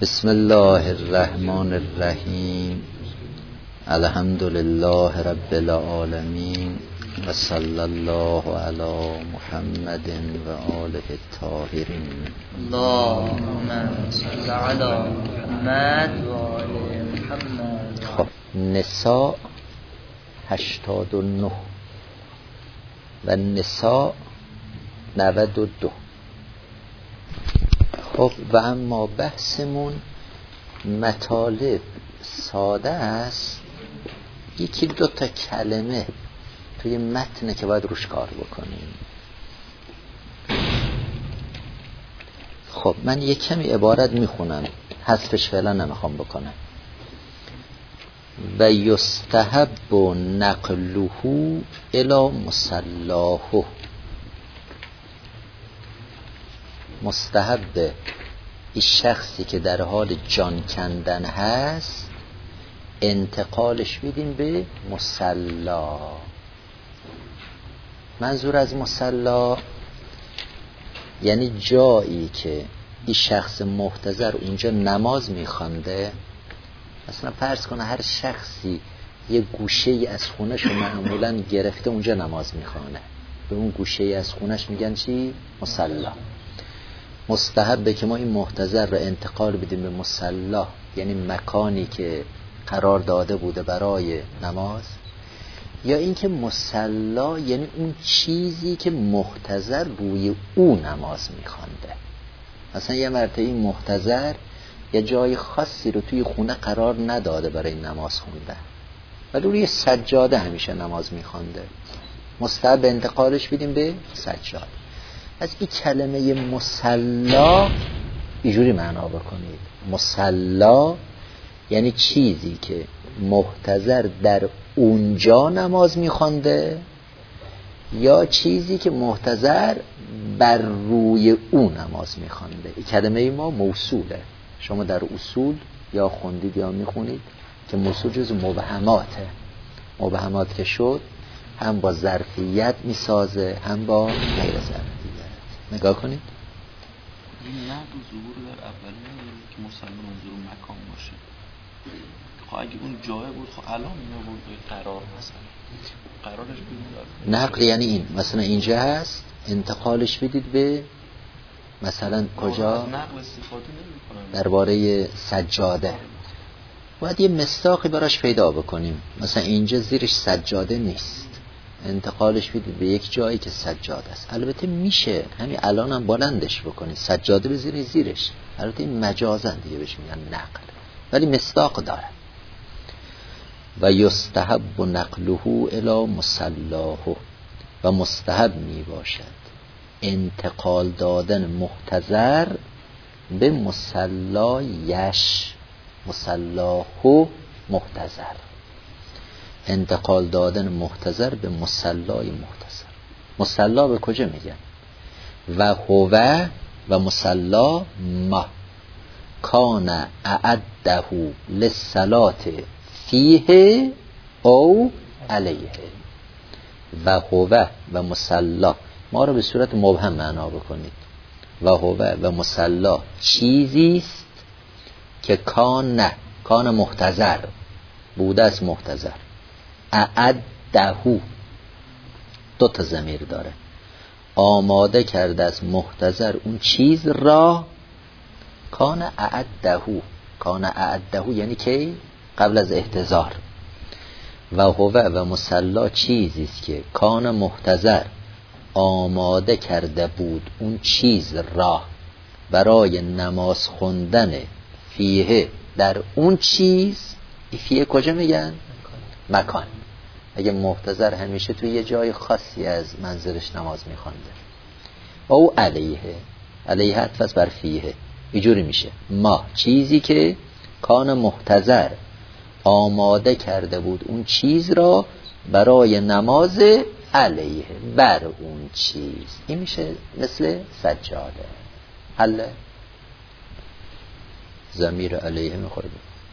بسم الله الرحمن الرحیم. الحمد لله رب العالمین و صلی الله علی محمد و آله الطاهرین. اللهم صل علی محمد و آل محمد. خب نساء 89 و نساء 92. خب و اما بحثمون مطالب ساده است، یکی دو تا کلمه توی متنه که باید روش کار بکنیم. خب من یک کمی عبارت میخونم، حذفش فعلا نمیخوام بکنم. و یستحب نقله الی مصلاه. مستحب این شخصی که در حال جان کندن هست انتقالش بدیم به مصلا. منظور از مصلا یعنی جایی که این شخص محتضر اونجا نماز میخوانده. مثلا فرض کنه هر شخصی یه گوشه ای از خونش رو معمولا گرفته اونجا نماز میخوانه، به اون گوشه ای از خونش میگن چی؟ مصلا. مستحبه که ما این محتضر رو انتقال بدیم به مصلا، یعنی مکانی که قرار داده بوده برای نماز، یا اینکه مصلا یعنی اون چیزی که محتضر روی او نماز میخوانده. مثلا یه مرتبه این محتضر یه جای خاصی رو توی خونه قرار نداده برای نماز خونده، ولی روی سجاده همیشه نماز میخوانده. مستحب انتقالش بدیم به سجاده. از این کلمه مصلا اینجوری معنا بکنید: مصلا یعنی چیزی که محتضر در اونجا نماز میخوانده، یا چیزی که محتضر بر روی او نماز میخوانده. این کلمه ما موصوله. شما در اصول یا خوندید یا میخونید که موصول جز مبهماته. مبهمات که شد هم با ظرفیت میسازه هم با غیر ظرفیت. نگاه کنید این نقل ظهور در اول نمیدونید که مسلم منظور مکان باشه. خب اگه اون جای بود خب الان این بود به قرار، مثلا قرارش بدید. نقل یعنی این مثلا اینجا هست انتقالش بدید به مثلا کجا؟ نقل استفاده نمی‌کنن درباره سجاده. باید یه مصداقی براش پیدا بکنیم. مثلا اینجا زیرش سجاده نیست، انتقالش بدید به یک جایی که سجاده است. البته میشه همین الان هم بلندش بکنید، سجاده بزنید زیرش. البته این مجازن دیگه بهش میگن نقل، ولی مصداق داره. و یستحب نقله الی مصلاه. و مستحب می باشد انتقال دادن محتضر به مصلایش. مصلاه محتضر، انتقال دادن محتضر به مصلای محتضر. مصلا به کجا میگن؟ و هو و مصلا ما کان اعده للصلاه فیه او علیه. و هو و مصلا ما رو به صورت مبهم معنا بکنید. و هو و مصلا چیزی است که کان محتضر بوده است. محتضر اعده دو تا ضمیر داره، آماده کرده از محتضر اون چیز را. کان اعده یعنی کی؟ قبل از احتضار. و هو و مصلا چیزی است که کان محتضر آماده کرده بود اون چیز را برای نماز خوندن فیه در اون چیز. فیه کجا میگن؟ مکان. اگه محتضر همیشه توی یه جای خاصی از منزلش نماز میخوانده. او علیه عطف بر فیه، اینجوری میشه ما چیزی که کان محتضر آماده کرده بود اون چیز را برای نماز علیه بر اون چیز. این میشه مثل سجاده. حل ضمیر علیه میخوره.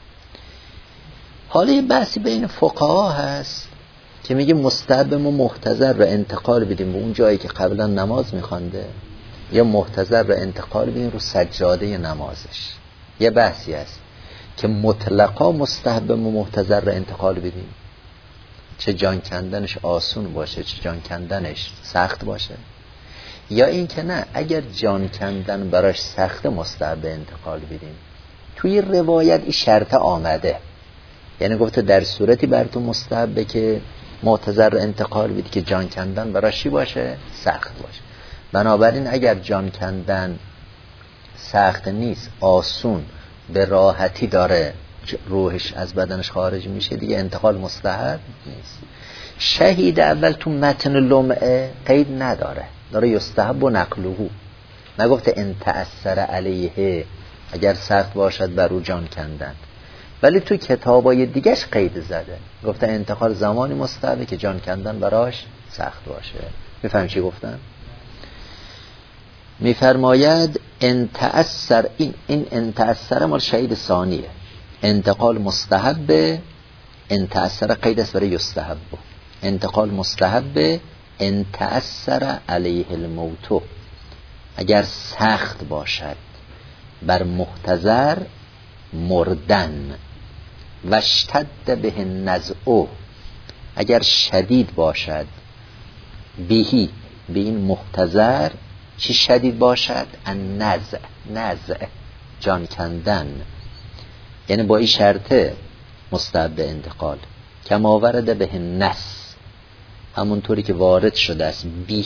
حالا یه بحثی بین فقها هست که میگه مستحب ما محتضر رو انتقال بدیم به اون جایی که قبلا نماز میخوانده، یا محتضر رو انتقال بدیم رو سجاده نمازش. یه بحثی هست که مطلقا مستحب و محتضر را انتقال بدیم، چه جان کندنش آسون باشه چه جان کندنش سخت باشه، یا این که نه اگر جان کندن براش سخت مستحب انتقال بدیم. توی روایت این شرط آمده، یعنی گفته در صورتی براتون مستحبه که محتضر را انتقال بدی که جان کندن براش چی باشه؟ سخت باشه. بنابراین اگر جان کندن سخت نیست، آسون به راحتی داره روحش از بدنش خارج میشه، دیگه انتقال مستحب نیست. شهید اول تو متن لمعه قید نداره، داره یستحب و نقلهو، نگفته ان تأثر علیه اگر سخت باشد بر او جان کندن، ولی تو کتابای دیگهش قید زده، گفته انتقال زمانی مستحبه که جان کندن براش سخت باشه. میفهم چی گفتم؟ میفرماید ان تأثر، این ان تأثر مال شهید ثانیه، انتقال مستحب، ان تأثر قید است برای یستحب، انتقال مستحب ان تأثر علیه الموت، اگر سخت باشد بر محتضر مردن، و اشتد به النزع، اگر شدید باشد بهی به این محتضر، چی شدید باشد؟ النزع، نزع جان کندن، یعنی با این شرطه مستحب انتقال. کما ورد به النص، همونطوری که وارد شده است.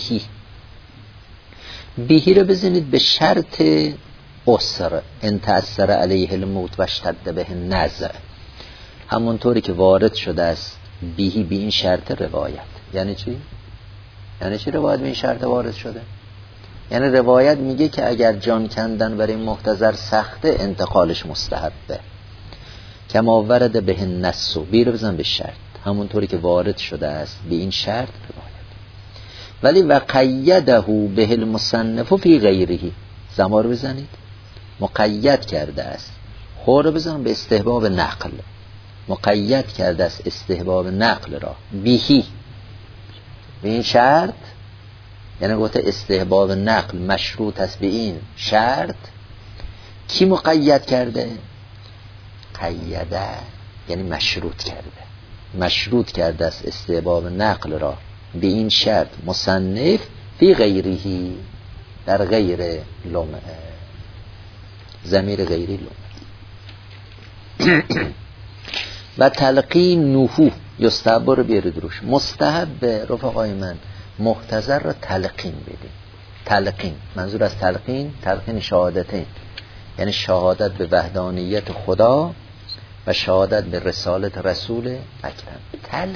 بیهی رو بزنید به شرط اسر، ان تأثر علیه الموت و اشتد به النزع، همونطوری که وارد شده است بیهی به این شرط روایت. یعنی چی؟ یعنی چی روایت به این شرط وارد شده؟ یعنی روایت میگه که اگر جان کندن برای محتضر سخته انتقالش مستحبه. کما ورد به النص، بیرو بزن به شرط، همونطوری که وارد شده است به این شرط روایت. ولی و قیده به المصنف فی غیره، زمار بزنید مقید کرده است، خور بزن به استحباب نقل، مقید کرده است استحباب نقل را بیهی به این شرط، یعنی گفته استحباب نقل مشروط است به این شرط. کی مقید کرده؟ قیده یعنی مشروط کرده، مشروط کرده است استحباب نقل را به این شرط مصنف فی غیرهی، در غیر لمعه، ضمیر غیری لمعه. و تلقین نوحو یستحب رو بیارید روش، مستحب رفقای من محتضر را تلقین بدیم. تلقین منظور از تلقین شهادتین، یعنی شهادت به وحدانیت خدا و شهادت به رسالت رسول اکرم.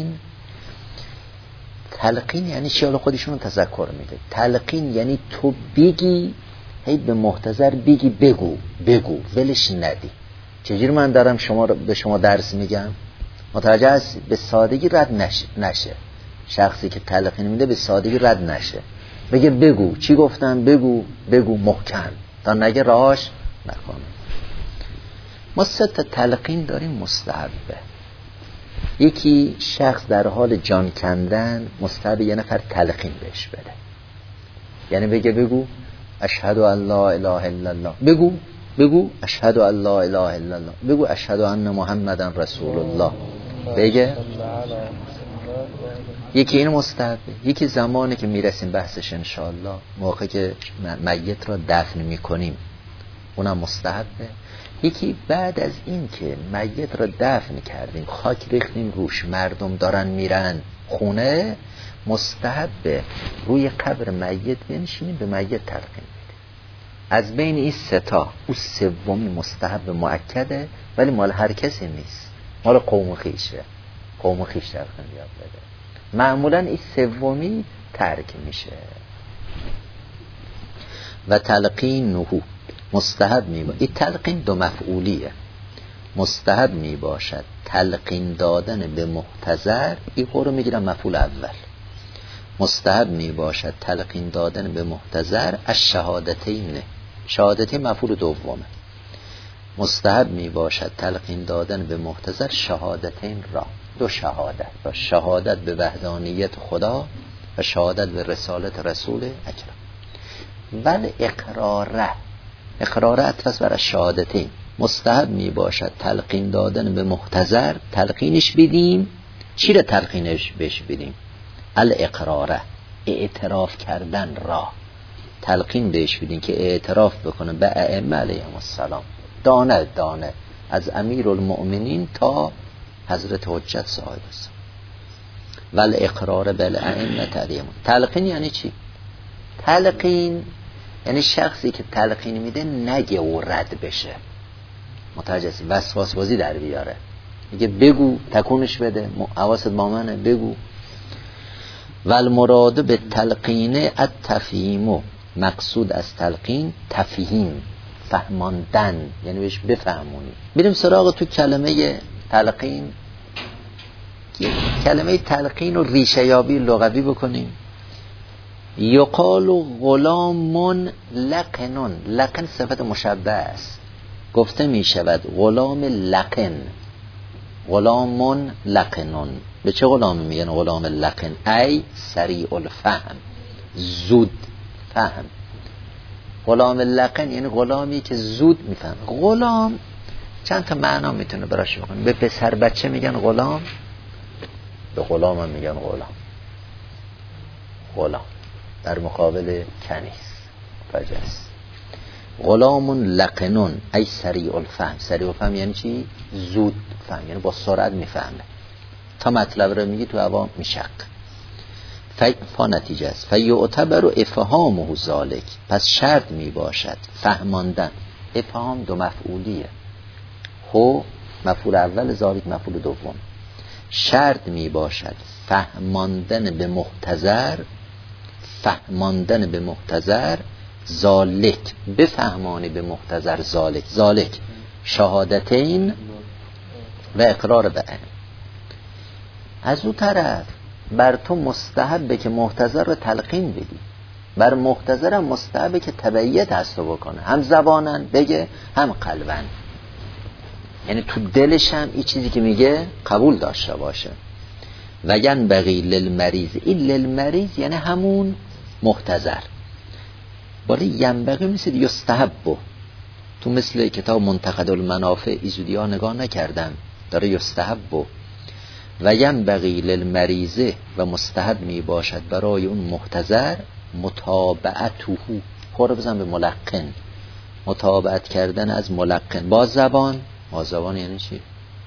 تلقین یعنی شیال خودشون تذکر میده. تلقین یعنی تو بگی، هی به محتضر بگی بگو ولش ندی. چجوری من دارم به شما درس میگم متوجه است، به سادگی رد نشه. شخصی که تلقین میده به سادگی رد نشه، بگه بگو چی گفتم، بگو محکم تا نگه راهش نکنه. ما 3 تلقین داریم مستحبه. یکی شخص در حال جان کندن مستحب یه نفر تلقین بهش بده، یعنی بگو اشهد ان لا اله الا الله، بگو اشهد ان لا اله الا الله، بگو اشهد ان محمدن رسول الله، بگه. یکی این مستحبه. یکی زمانی که میرسیم بحثش انشاءالله، موقع که میت را دفن میکنیم اونم مستحبه. یکی بعد از این که میت را دفن کردیم، خاک ریختیم روش، مردم دارن میرن خونه، مستحبه روی قبر میت بنشینیم به میت تلقین بدیم. از بین این 3 او 3می مستحب مؤکده، ولی مال هر کسی نیست، مال قوم خیشه، قوم خیش تلقین یاد بده. معمولا این 3می ترک میشه. و تلقین نهو مستحب میباشد. این تلقین 2 مفعولیه. مستحب میباشد تلقین دادن به محتضر، این رو میگیرم مفعول اول. مستحب میباشد تلقین دادن به محتضر از شهادتین، شهادتین مفعول دومه. مستحب میباشد تلقین دادن به محتضر شهادتین را، 2 شهادت، و شهادت به وحدانیت خدا و شهادت به رسالت رسول اکرم. بل اقراره اقرار عطف بر شهادتین. مستحب می باشد تلقین دادن به محتضر، تلقینش بدیم. چی را تلقینش بهش بدیم؟ الاقراره، اعتراف کردن را تلقین بهش بدیم که اعتراف بکنه به ائمه علیهم السلام، دانه دانه از امیرالمؤمنین تا حضرت حجت صاحب است. والاقرار بالائمه علیهم. تلقین یعنی چی؟ تلقین یعنی شخصی که تلقین میده نگه و رد بشه، متوجه است، وسواس بازی در بیاره، میگه بگو، تکونش بده، حواست با منه، بگو. والمراد به تلقین التفهیم، مقصود از تلقین تفهیم، فهماندن، یعنی بهش بفهمونی. بریم سراغ تو کلمه تلقین. کلمه تلقین رو ریشه یابی لغوی بکنیم. یقال غلام لقن. لقن صفت مشبه است، گفته می شود غلام لقن، غلام لقنون. به چه غلامی میگن غلام لقن؟ ای سریع الفهم، زود فهم. غلام لقن یعنی غلامی که زود میفهم. غلام چند تا معنا میتونه براش بکنه. به پسر بچه میگن غلام، به غلام هم میگن غلام. غلام در مقابل کنیز فجأست. غلام لقنون ای سریع الفهم. سریع الفهم یعنی چی؟ زود فهم، یعنی با سرعت میفهمه، تا مطلب رو میگی تو هوا میشق. فا نتیجه است. فیعتبر افهامه ذالک، پس شرط میباشد فهماندن. افهام دو مفعولیه، هو مفعول اول، ذالک مفعول دوم. شرط میباشد فهماندن به محتضر، فهماندن به محتضر ذالک، بفهمانی به محتضر ذالک. ذالک شهادتین و اقرار به ائمه. از اون طرف بر تو مستحبه که محتضر رو تلقین بدی، بر محتضر هم مستحبه که تبعیت هست رو بکنه، هم زبانن بگه هم قلبن، یعنی تو دلش هم این چیزی که میگه قبول داشته باشه. و ینبغی للمریض، این للمریض یعنی همون محتضر. ولی ینبغی مثل یستحب، تو مثل کتاب منتقد المنافع ایزودی ها نگاه نکردم، داره یستحب. و ینبغی للمریض، و مستحب می باشد برای اون محتضر متابعته، خور بزن به ملقن، متابعت کردن از ملقن. باز زبان، باز زبان یعنی چی؟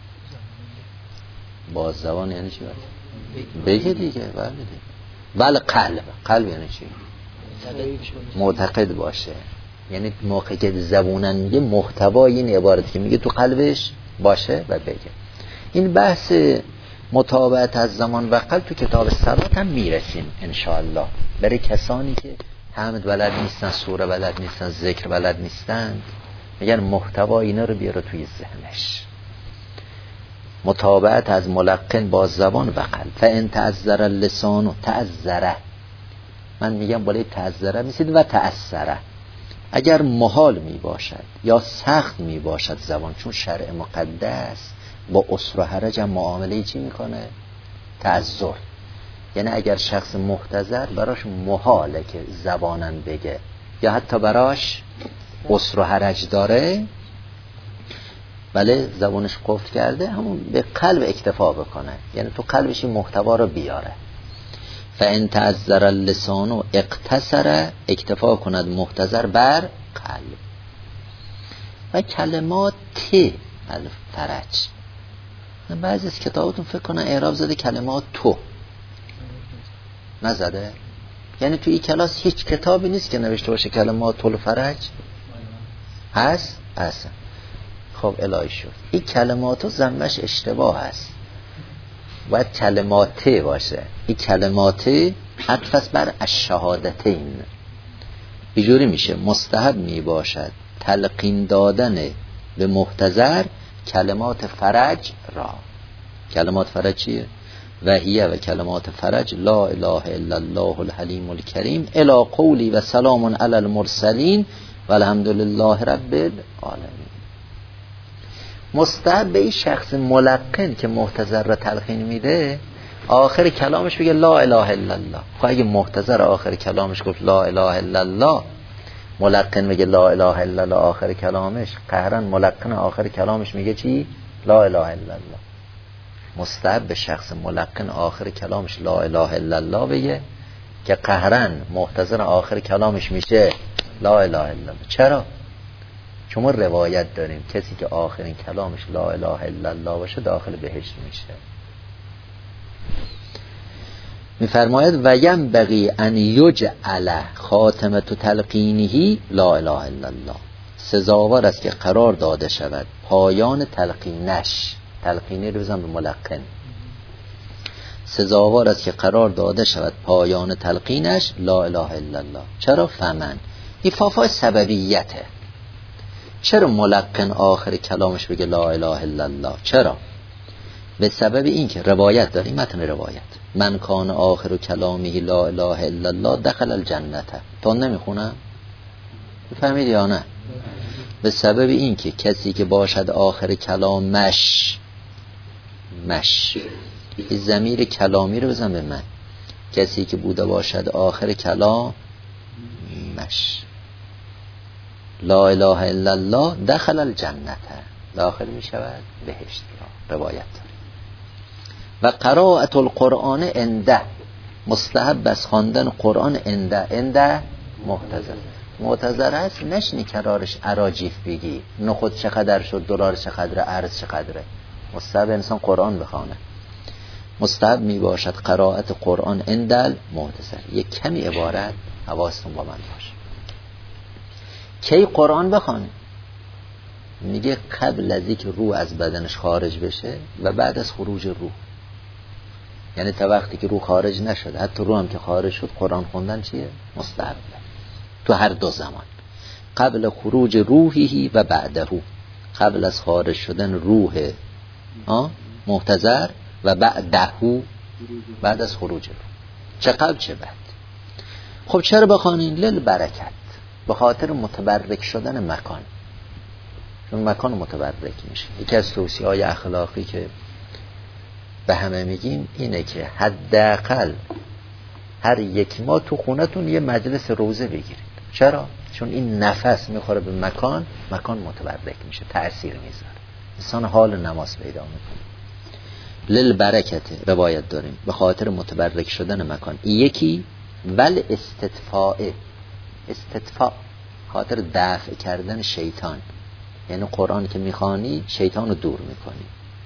باز زبان یعنی چی؟ بگه دیگه. ولی قلب، قلب یعنی چی؟ معتقد باشه، یعنی موقع که زبونن میگه محتوای این عبارت که میگه تو قلبش باشه و بگه. این بحث متابعت از زمان و قلب تو کتاب صلات هم میرسیم انشاءالله، برای کسانی که حمد بلد نیستن، سوره بلد نیستن، ذکر بلد نیستن، میگن محتوا اینا رو بیاره توی ذهنش. متابعت از ملقن با زبان و قلب. فان تعذر اللسان و تعذره، من میگم بالای تعذره میسید و تأثره. اگر محال می باشد یا سخت می باشد زبان، چون شرع مقدس با عسر و حرج هم معامله چی میکنه؟ تعذر. یعنی اگر شخص محتضر براش محاله که زبانن بگه، یا حتی براش عسر و حرج داره ولی زبانش قفل کرده، همون به قلب اکتفا بکنه، یعنی تو قلبش این محتوا رو بیاره. فان تعذر اللسان و اقتصر، اکتفا کند محتضر بر قلب. و کلمات الفرج، بعضی از کتاباتون فکر کنن اعراب زده کلمات تو، نزده. یعنی توی این کلاس هیچ کتابی نیست که نوشته باشه کلمات الفرج. هست؟ هست. خب الهی شد، این کلماتو زمش اشتباه هست، باید کلماته باشه. این کلماته عطف بر الشهادتین. اینجوری میشه مستحب می باشد تلقین دادن به محتضر کلمات فرج را. کلمات فرج چیه؟ وحیه و کلمات فرج لا اله الا الله الحلیم الکریم الی قولی و سلام علی المرسلین و الحمدلله رب العالمین. مستحب به این شخص ملقن که محتضر را تلقین میده آخر کلامش بگه لا اله الا الله. خب اگه محتضر آخر کلامش گفت لا اله الا الله ملقن میگه لا اله الا الله آخر کلامش، قهرن ملقن آخر کلامش میگه چی؟ لا اله الا الله. مستحب به شخص ملقن آخر کلامش لا اله الا الله بگه که قهرن محتضر آخر کلامش میشه لا اله الا الله. چرا؟ چون ما روایت داریم کسی که آخرین کلامش لا اله الا الله باشه داخل بهشت میشه. میفرماید و ینبغی ان یجعل خاتمه تلقینه لا اله الا الله، سزاوار است که قرار داده شود پایان تلقینش، تلقینی رو بزن به ملقن، سزاوار است که قرار داده شود پایان تلقینش لا اله الا الله. چرا؟ فمن، این فافای سببیته. چرا ملقن آخر کلامش بگه لا اله الا الله؟ چرا؟ به سبب این که روایت داریم، متن روایت من کان آخر کلامی لا اله الا الله دخل الجنت. تا نمیخونم؟ فهمید یا نه؟ به سبب این که کسی که باشد آخر کلامش این ضمیر کلامی رو بزن به من، کسی که بوده باشد آخر کلامش لا اله الا الله دخل الجنت، داخل می شود بهشت. روایت و قرائت القرآن عنده، مستحب از خواندن قرآن عنده معتذر هست، نشنی کرارش اراجیف بگی نخود چقدر شد، دلار چقدره، ارز چقدره. مستحب انسان قرآن بخونه. مستحب می باشد قرائت قرآن عند معتذر. یک کمی عبارت حواستون با من باشه. کی قرآن بخونه؟ میگه قبل از اینکه روح از بدنش خارج بشه و بعد از خروج روح. یعنی تا وقتی که روح خارج نشده، حتی روح هم که خارج شد، قرآن خوندن چیه؟ مستحب. تو هر دو زمان، قبل خروج روحی و بعده، قبل از خارج شدن روح محتضر و بعده، بعد از خروج روح. چه قبل چه بعد. خب چرا بخوانین؟ للبرکت، به خاطر متبرک شدن مکان، چون مکان متبرک میشه. یکی از توصیه‌های اخلاقی که به همه میگیم اینه که حداقل هر یک ماه تو خونتون یه مجلس روزه بگیرید. چرا؟ چون این نفس میخوره به مکان متبرک میشه، تأثیر میذاره، انسان حال نماز پیدا میکنه. للبرکت روایت داریم، به خاطر متبرک شدن مکان. یکی ول استدفاع خاطر دفع کردن شیطان، یعنی قرآن که میخوانی شیطان رو دور میکنی.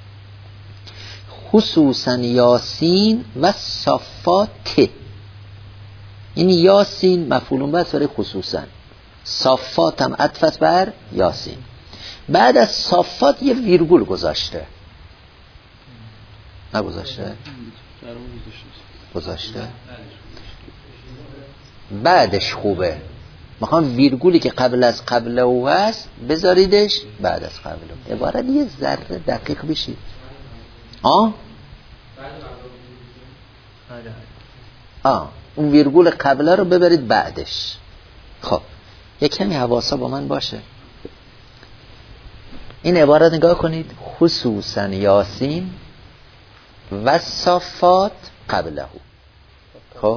خصوصا یاسین و صفات، این یاسین مفعول به برای خصوصا، صفات هم عطفت بر یاسین. بعد از صفات یه ویرگول گذاشته، نگذاشته؟ گذاشته. بعدش خوبه، میخوام ویرگولی که قبل از قبل او هست بذاریدش بعد از قبل او. عبارت یه ذره دقیق بشید. اون ویرگول قبله رو ببرید بعدش. خب یک کمی حواسا با من باشه. این عبارت نگاه کنید، خصوصا یاسین و صفات قبله. خب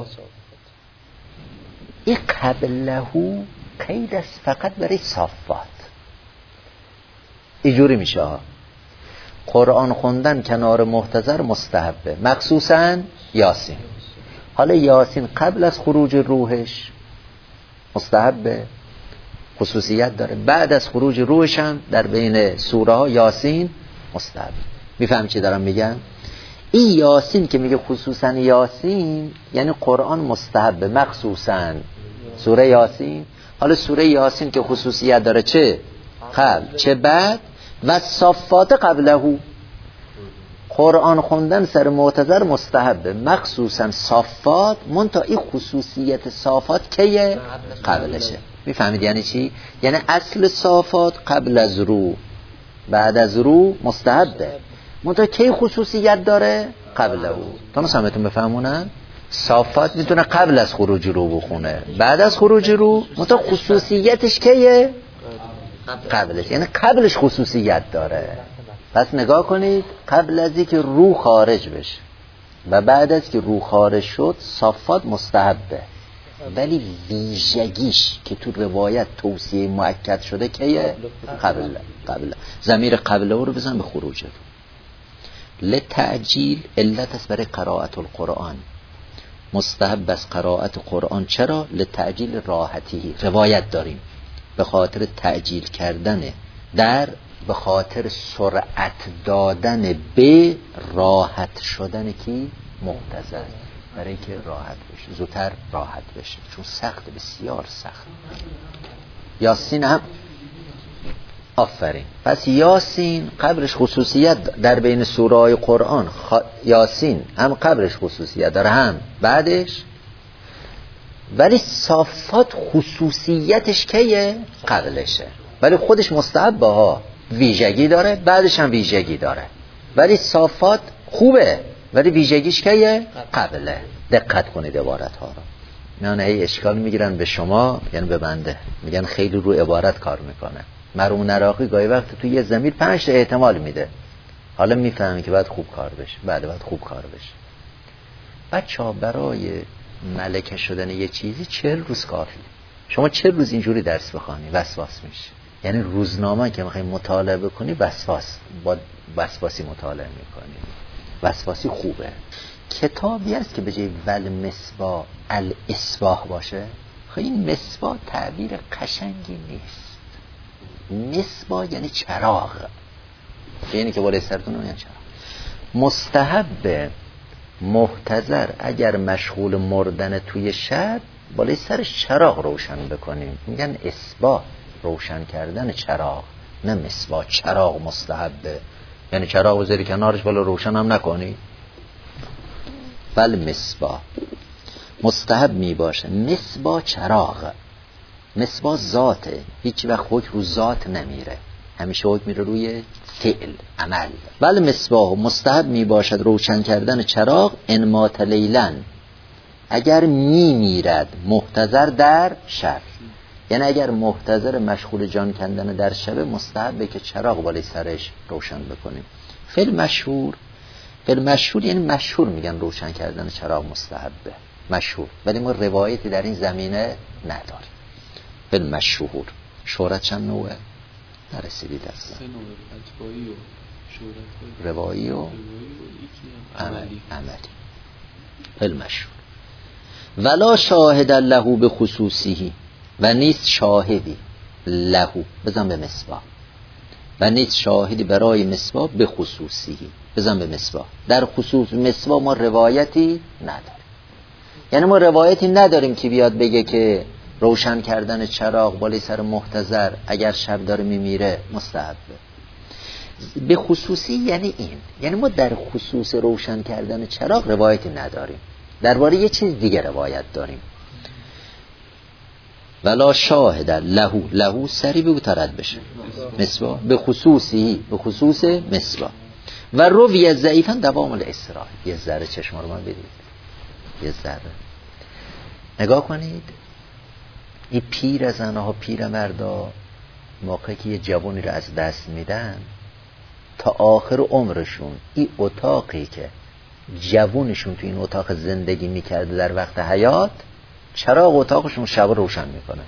این قبله قید است فقط برای صفات. اینجوری میشه قرآن خوندن کنار محتضر مستحبه، مخصوصا یاسین. حالا یاسین قبل از خروج روحش مستحبه، خصوصیت داره. بعد از خروج روحش هم در بین سوره ها یاسین مستحب. میفهم چی دارم میگم؟ این یاسین که میگه خصوصا یاسین یعنی قرآن مستحبه، مخصوصا سوره یاسین. حالا سوره یاسین که خصوصیت داره چه قبل چه بعد، و صفات قبله، قرآن خوندن سر معتذر مستحبه، مخصوصا صفات. منتها این خصوصیت صفات که قبلشه. میفهمید یعنی چی؟ یعنی اصل صفات قبل از رو، بعد از رو مستحبه، منتها کی خصوصیت داره؟ قبل او. تا سمتون بفهمونن صفات میتونه قبل از خروج رو بخونه، بعد از خروج رو، منتها خصوصیتش کیه؟ قبلش، یعنی قبلش خصوصیت داره. پس نگاه کنید، قبل از اینکه روح خارج بشه و بعد از که روح خارج شد صفات مستحبه، ولی ویژگیش که تو روایت توصیه مؤکد شده که قبل ضمیر قبل رو بزن به خروج رو. لتعجیل علت است برای قرائت القرآن، مستحب از قرائت قرآن. چرا؟ لتعجیل راحتی. روایت داریم به خاطر تعجیل کردن در، به خاطر سرعت دادن به راحت شدن کی؟ محتضر، برای که راحت بشه، زودتر راحت بشه، چون سخت، بسیار سخت. یاسین هم آفرین. پس یاسین قبرش خصوصیت در بین سوره‌های قرآن، یاسین هم قبرش خصوصیت داره هم بعدش، ولی صافات خصوصیتش که قبلشه، ولی خودش مستحب ها ویژگی داره، بعدش هم ویژگی داره. ولی صافات خوبه ولی ویژگیش که قبله. دقت کنید عبارت ها رو. میان هی اشکال میگیرن به شما، یعنی به بنده، میگن خیلی رو عبارت کار میکنه. مرحوم نراقی گاهی وقت تو یه ضمیر 5 تا احتمال میده، حالا میفهمی که باید خوب کار بشه، باید خوب کار بشه. بچه‌ها برای ملکه شدن یه چیزی 40 روز کافیه. شما 40 روز اینجوری درس بخوانی وسواس میشه. یعنی روزنامه که میخوای مطالعه بکنی با وسواسی مطالعه میکنی. وسواسی خوبه. کتابی است که به جای ول مصباح الاصباح باشه، خب این مصباح تعبیر قشنگی نیست. مصباح یعنی چراغ، یعنی که بالای سرتون یعنی چراغ. مستحب محتضر اگر مشغول مردن توی شب، بالای سرش چراغ روشن بکنیم، میگن اصباح، روشن کردن چراغ، نه مصباح. چراغ مستحبه، یعنی چراغ بذاری کنارش بالا روشن هم نکنی. بل مصباح مستحب می باشه. مصباح چراغ، مصباح ذاته، هیچ وقت حکم رو ذات نمیره، همیشه حکم میره روی فعل، عمل. بل مصباح مستحب می باشد روشن کردن چراغ انمات لیلن، اگر می میرد محتضر در شب. یعنی اگر محتضر مشغول جان کندن در شب، مستحبه که چراغ بالای سرش روشن بکنیم. فعل مشهور یعنی مشهور میگن روشن کردن چراغ مستحبه، مشهور، ولی ما روایتی در این زمینه نداریم. فعل مشهور شهرت چند نوعه؟ نرسیدید اصلا. 3 نوع، اتباعی و شهرت، روایی و عملی. فعل مشهور. ولا شاهد له به خصوصیه، و نیست شاهدی له، بزن به مصباح، و نیست شاهدی برای مصباح به خصوصیه، بزن به مصباح. در خصوص مصباح ما روایتی نداریم، یعنی ما روایتی نداریم که بیاد بگه که روشن کردن چراغ بالای سر محتضر اگر شب داره میمیره مستحبه. به خصوصی یعنی این، یعنی ما در خصوص روشن کردن چراغ روایتی نداریم، درباره یه چیز دیگه روایت داریم. ولا شاهد له سری بگو ترد بشه مصباح به خصوصی، به خصوص مصباح. و روی ضعیفا دوام الاسراء. یه ذره چشم رو من بدید، یه ذره نگاه کنید. این پیر زنها، پیر مردا، موقعی که یه جوانی رو از دست میدن تا آخر عمرشون، این اتاقی که جوونشون تو این اتاق زندگی میکرده در وقت حیات، چراغ اتاقشون شب روشن میکنه.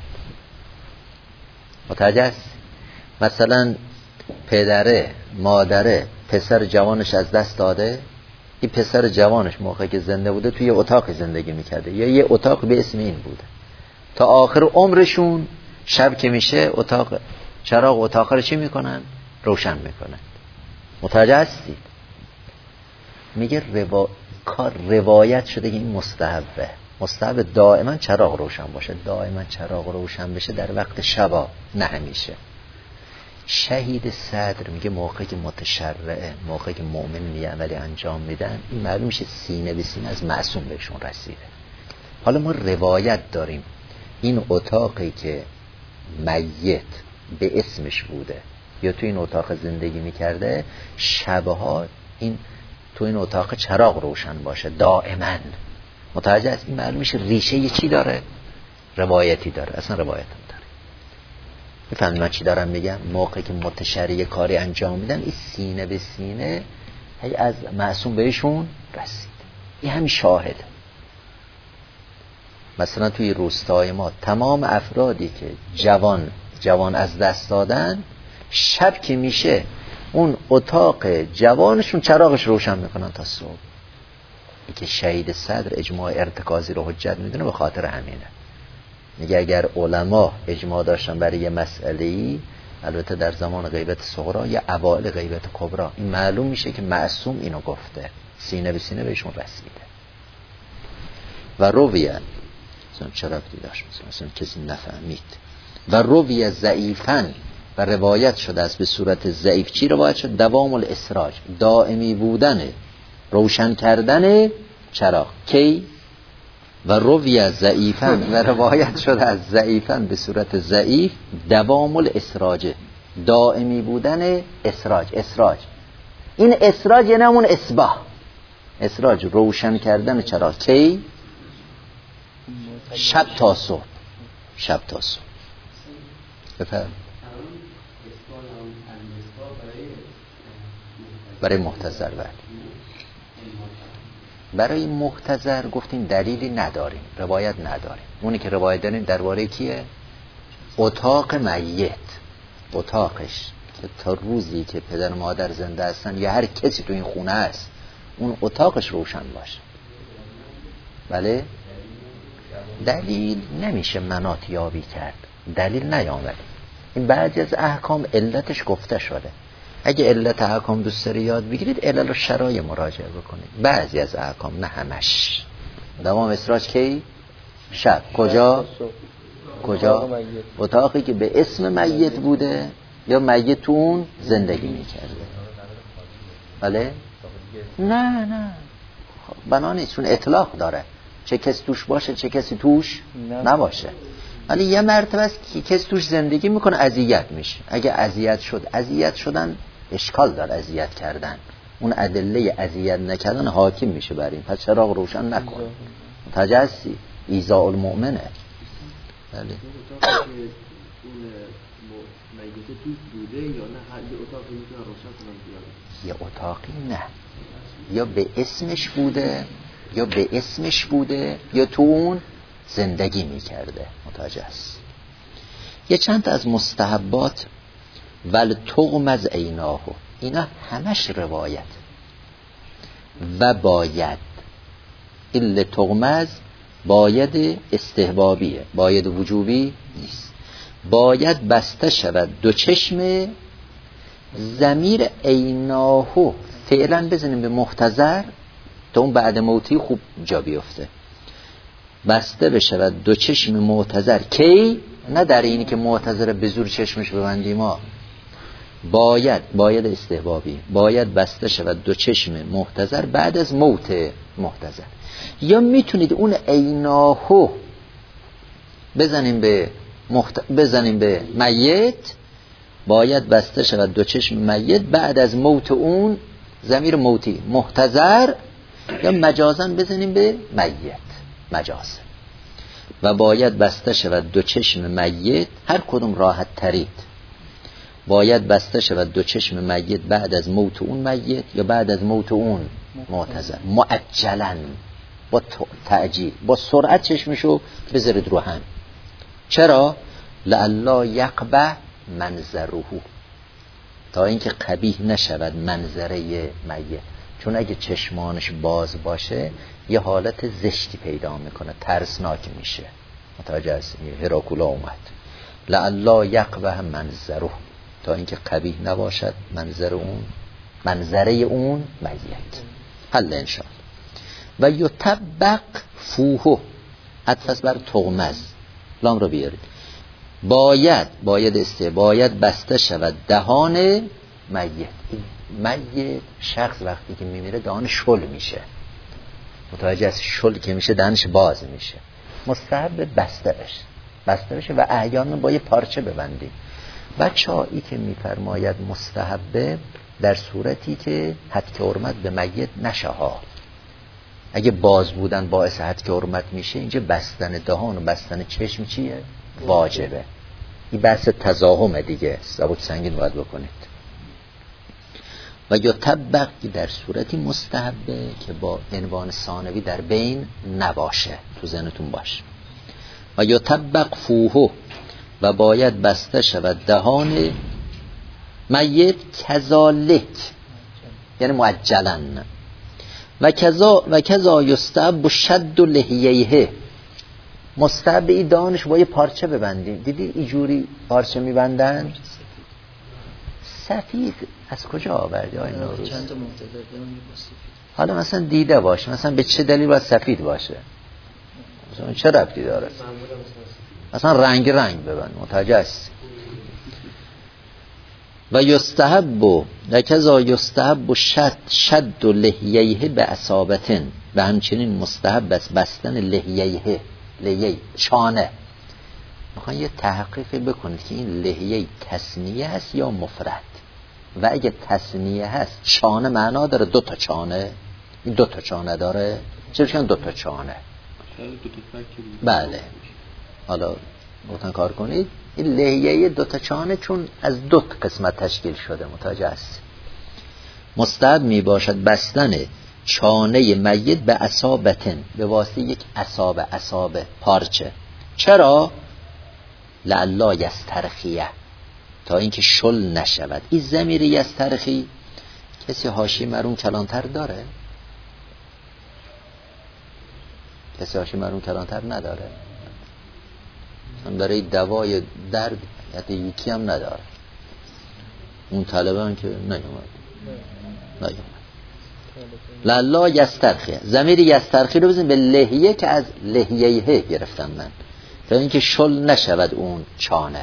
متوجه است؟ مثلا پدره، مادره پسر جوانش از دست داده، این پسر جوانش موقعی که زنده بوده توی یه اتاق زندگی میکرده، یا یه اتاق به اسم این بوده، تا آخر عمرشون شب که میشه چراغ اتاق رو چی میکنن؟ روشن میکنن. متوجه هستید؟ میگه روایت شده که این مستحبه. مستحب دائما چراغ روشن باشه، دائما چراغ روشن بشه در وقت شبا، نه همیشه. شهید صدر میگه موقعی که متشرعه، موقعی که مؤمن یه عملی انجام میدن، این معلوم میشه سینه به سینه از معصوم بهشون رسیده. حالا ما روایت داریم این اتاقی که میت به اسمش بوده یا تو این اتاق زندگی میکرده، شبها این تو این اتاق چراغ روشن باشه دائما. متوجه است؟ این معلوم میشه ریشه یه چی داره؟ روایتی داره، اصلا روایت هم داره. میفهمید من چی دارم میگم؟ موقعی که متشرع کاری انجام میدن، این سینه به سینه هی از معصوم بهشون رسید. این همین شاهد. مثلا توی روستای ما تمام افرادی که جوان از دست دادن، شب که میشه اون اتاق جوانشون چراغش روشن میکنن تا صبح. این که شهید صدر اجماع ارتکازی رو حجت میدونه به خاطر همینه. میگه اگر علما اجماع داشتن برای یه مسئله‌ای، البته در زمان غیبت صغرا یا اوائل غیبت کبرا، این معلوم میشه که معصوم اینو گفته، سینه به سینه بهشون رسیده. و رویه مثلا چه ربطی داشت مثلا کسی نفهمید. و رویه ضعیفن، و روایت شده است به صورت ضعیف. چی روایت شد؟ دوام الاسراج، دائمی بودن روشن کردن چراغ. کی؟ و رویه ضعیفن، و روایت شده از ضعیفن به صورت ضعیف دوام الاسراج، دائمی بودن اسراج. این اسراج یعنی همون اصباح، اسراج روشن کردن چراغ. کی؟ شب تا صبح. بفرم. برای محتضر برای محتضر گفتیم دلیلی نداریم، روایت نداریم. اونی که روایت داریم درباره کیه؟ اتاق میت، اتاقش که تا روزی که پدر و مادر زنده هستن یا هر کسی تو این خونه است اون اتاقش روشن باشه. بله؟ دلیل نمیشه مناط یابی کرد، دلیل نیامده. این بعضی از احکام علتش گفته شده. اگه علت احکام دوست داری یاد بگیرید علل و شرایع مراجعه بکنید. بعضی از احکام، نه همش. دوام اسراج کی؟ شب. کجا؟ اتاقی که به اسم میت بوده یا میت تو اون زندگی میکرده. بله؟ نه بنا نیست، چون اطلاق داره، چه کسی توش باشه چه کسی توش نباشه. ولی یه مرتبه است که کسی توش زندگی میکنه اذیت میشه. اگه اذیت شدن اشکال داره، اذیت کردن، اون ادله اذیت نکردن حاکم میشه بر این. پس چراغ روشن نکن، تجسی ایذاء المؤمنه. بله. یه اتاقی نه، یا به اسمش بوده یا تو اون زندگی میکرده. متوجه است. یه چند تا از مستحبات ول تغمز عیناه، اینا همش روایت. و باید الا تغمز، باید استحبابیه، باید وجوبی نیست. باید بسته شود دو چشم. ضمیر عیناه فعلا بزنیم به محتضر تا اون بعد موتی خوب جا بیفته. بسته بشود دو چشم محتضر. کی؟ نه در اینی که محتضر به زور چشمش ببندیم ما. باید استحبابی، باید بسته شود دو چشم محتضر بعد از موت محتضر. یا میتونید اون عیناهو بزنیم به میت، باید بسته شود دو چشم میت بعد از موت اون، ضمیر موتی محتضر، یا مجازن بزنیم به میت، مجاز. و باید بسته شود دو چشم میت، هر کدوم راحت ترید. باید بسته شود دو چشم میت بعد از موت اون میت یا بعد از موت اون معتضر، معجلا، با تعجیل، با سرعت چشمشو بذارید رو هم. چرا؟ لعلا یقبح منظره، تا اینکه قبیح نشود منظره میت. چون اگه چشمانش باز باشه یه حالت زشتی پیدا میکنه، ترسناک میشه. متوجه هستید؟ هراکولا اومد. لعلا یقبح منظره، تا اینکه قبیح نباشد منظره اون میت. حل انشاءالله. و یطبق فوهو، عطف بر تغمز، لام رو بیارید. باید بسته شود دهان میت. شخص وقتی که میمیره دهان شل میشه. متوجه است؟ شل که میشه دهنش باز میشه. مستحب بسته بشه و احیانا با یه پارچه ببندیم. بچه‌ای که میفرماید مستحبه در صورتی که حد حرمت به میت نشه ها. اگه باز بودن باعث حد حرمت میشه، اینجا بستن دهان و بستن چشم چیه؟ واجبه. این بحث تزاحمه دیگه، سبک سنگین باید بکنید. و یا طبق در صورتی مستحبه که با عنوان ثانوی در بین نباشه، تو ذهنتون باشه. و یطبق فوه و باید بسته شود دهان میت کذالک یعنی معجلا و کذا یستحب شد لحیه مستحب ای دانش با یه پارچه ببندیم. دیدی اینجوری پارچه میبندن سفید از کجا آوردی آی نوروز؟ چند تا معتدل حالا مثلا دیده باشه مثلا به چه دلیل باید سفید باشه مثلا چه ربطی داره مثلا رنگ ببند متوجه است. و یستحب و کذا یستحب شد لحیه به اصابتن و همچنین مستحب است بستن لحیه چانه. میخوان یه تحقیق بکنید که این لحیه تثنیه هست یا مفرد و اگه تثنیه هست چانه معنا داره دو تا چانه این دو تا چانه داره چرا دو تا چانه بله حالا گفتن کار کنید این لحیه دو تا چانه چون از دو قسمت تشکیل شده متوجه است. مستحب می باشد بستن چانه میت به اصابتن به واسطه یک اصابه پارچه. چرا؟ لعلا یسترخیه تا اینکه شل نشود. این ضمیر یسترخی کسی حاشیه مرون کلانتر داره؟ کسی حاشیه مرون کلانتر نداره؟ هم برای دوای درد حتی یکی هم نداره. اون طالبه هم که نیومد لعلا یسترخیه. ضمیر یسترخی رو بزنید به لحیه که از لحیه گرفتم من تا اینکه شل نشود اون چانه.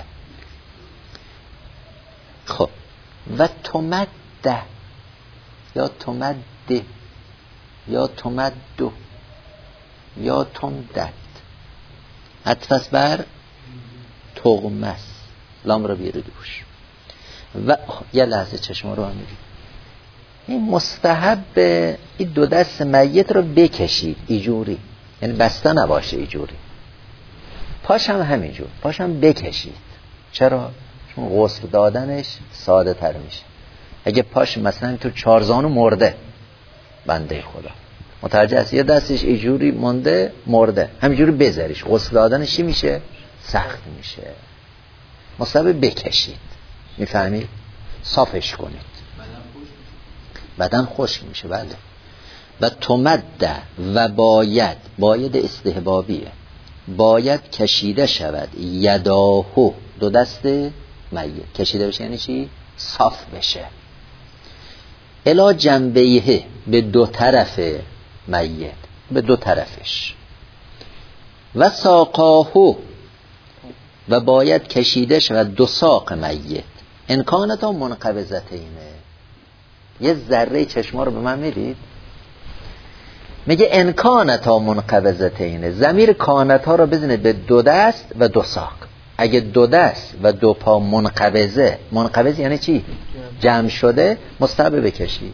خب و تمده یا تمده یا تمدو یا تمدد عطف بر تغمس لام رو بیرو دوش و یه لحظه چشم رو هم میدید. این مستحب این دو دست میت رو بکشید ایجوری یعنی بسته نباشه ایجوری. پاش هم همینجور پاش هم بکشید. چرا؟ چون غسل دادنش ساده تر میشه. اگه پاش مثلا تو چارزانو مرده بنده خدا متوجه است یه دستش ایجوری مونده مرده همینجوری بذاریش غسل دادنش چی میشه؟ سخت میشه. مستحب بکشید میفهمید؟ صافش کنید بدن خشک میشه. بله. و تمده و باید استحبابیه باید کشیده شود یداهو دو دست میت کشیده بشه یعنی چی؟ صاف بشه. الا جنبیه به دو طرف میت به دو طرفش و ساقاهو و باید کشیده شود دو ساق میت امکانتا منقبضتینه. یه ذره چشما رو به من میدید میگه امکانتا منقبضتینه. ضمیر کانتا رو بزنید به دو دست و دو ساق. اگه دو دست و دو پا منقبض یعنی چی؟ جمع شده مستحب بکشید.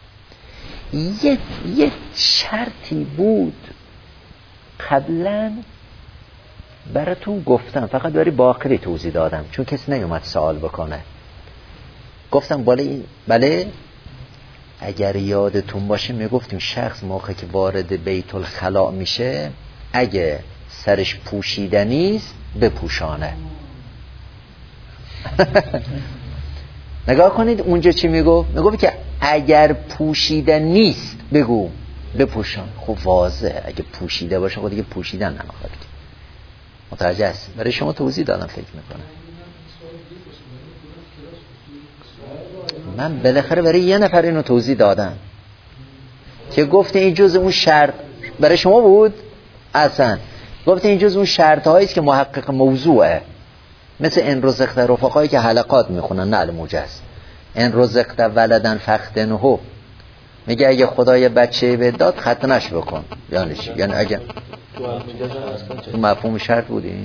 یه شرطی بود قبلا براتون گفتم فقط داری باقری توضیح دادم چون کسی نیومد سوال بکنه. گفتم بله اگر یادتون باشه میگفتیم شخص موقع که وارد بیت الخلا میشه اگه سرش پوشیده نیست بپوشانه. نگاه کنید اونجا چی میگفت که اگر پوشیده نیست بگو بپوشان. خب واضحه اگه پوشیده باشه خب دیگه پوشیدن نمیخواد. متوجه است؟ برای شما توضیح دادم فکر میکنم. من بالاخره برای یه نفر اینو توضیح دادم که گفته این جز اون شرط برای شما بود اصلا گفته این جز اون شرط هایی است که محقق موضوعه مثل ان رزقت رفقایی که حلقات میخونن نه الموجز ان رزقت ولدن فختنه میگه اگه خدای بچه به داد ختنش بکن یعنی چی؟ یعنی اگه تو مفهوم شرط بودین؟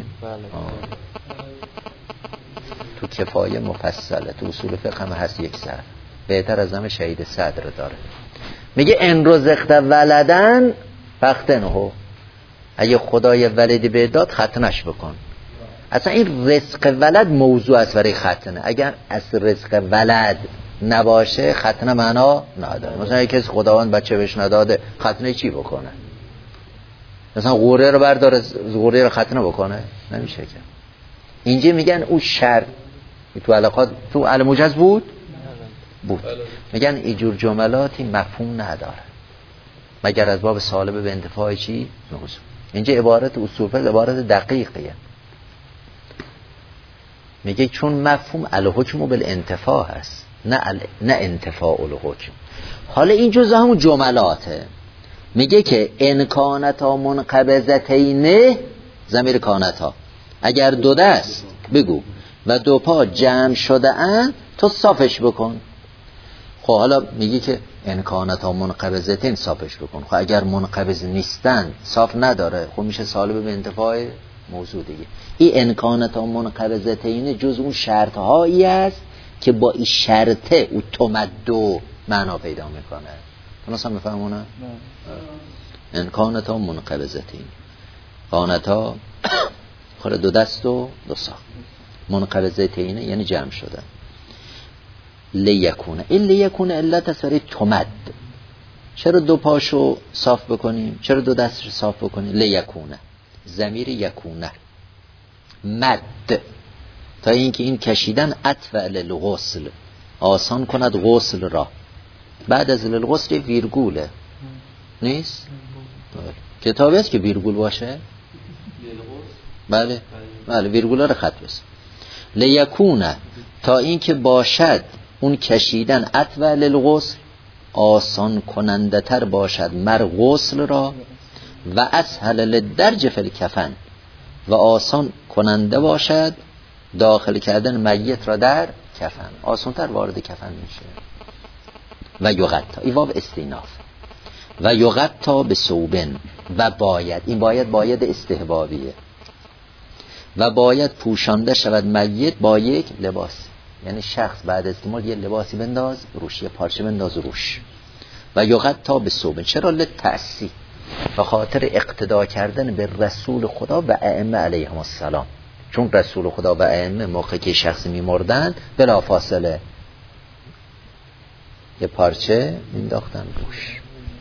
تو کفایه مفصله تو اصول فقه هم هست یک سر بهتر از همه شهید صدر داره میگه ان رزقت ولدن فختنه اگه خدای ولدی به داد ختنش بکن. اصلا این رزق ولد موضوع است برای ختنه. اگر از رزق ولد نباشه ختنه معنا نداره. مثلا یک کسی خداوند بچه بهش نداده ختنه چی بکنه؟ مثلا قوره رو برداره قوره رو ختنه بکنه؟ نمیشه که. اینجا میگن او شر تو علاقات تو الموجز بود؟ میگن اینجور جملاتی مفهوم نداره مگر از باب سالب به انتفاع چی؟ موضوع. اینجا عبارت اصول فقه عبارت دقیقیه. میگه چون مفهوم الحکم بالانتفاع هست نه انتفاع الحکم. حالا این جزء همون جملاته. میگه که ان کانتا منقبضتین، ضمیر کانتا، اگر دو دست بگو و دو پا جمع شده اند تو صافش بکن. خب حالا میگه که ان کانتا منقبضتین صافش بکن. خب اگر منقبض نیستن صاف نداره، خب میشه سالب به انتفاع موضوع دیگه. این ان کانتا منقبضتین جز اون شرط هایی است که با این شرطه او تمدو معنا پیدا میکنه. مثلا میفهمونه؟ ان کانتا منقبضتین، کانتا خود دو دست و دو ساق، منقبضتین یعنی جمع شده. لیکونه، این لیکونه علت سری تمد. چرا دو پاشو صاف بکنیم؟ چرا دو دستشو صاف بکنیم؟ لیکونه، ضمیر یکونه مد، تا اینکه این کشیدن اطفع للغسل، آسان کند غسل را. بعد از للغسل ویرگوله نیست؟ کتابی است که ویرگول باشه؟ بله بله، ویرگولا رو خط بس. لیکونه، تا اینکه باشد اون کشیدن اطفع للغسل، آسان کننده تر باشد مر غسل را، و اسهل للدرج فی الکفن، و آسان کننده باشد داخل کردن میت را در کفن، آسان تر وارد کفن میشه. و یغطا، این واو استیناف، و یغطا به ثوبن، و باید، این باید استحبابیه، و باید پوشانده شود میت با یک لباس. یعنی شخص بعد از استعمال یه لباسی بنداز روش، یه پارچه بنداز روش. و یغطا به ثوبن، چرا؟ للتأسی، به خاطر اقتدا کردن به رسول خدا و ائمه علیهم السلام. چون رسول خدا و ائمه موقعی که شخص می‌مردن بلا فاصله یه پارچه مینداختن روش.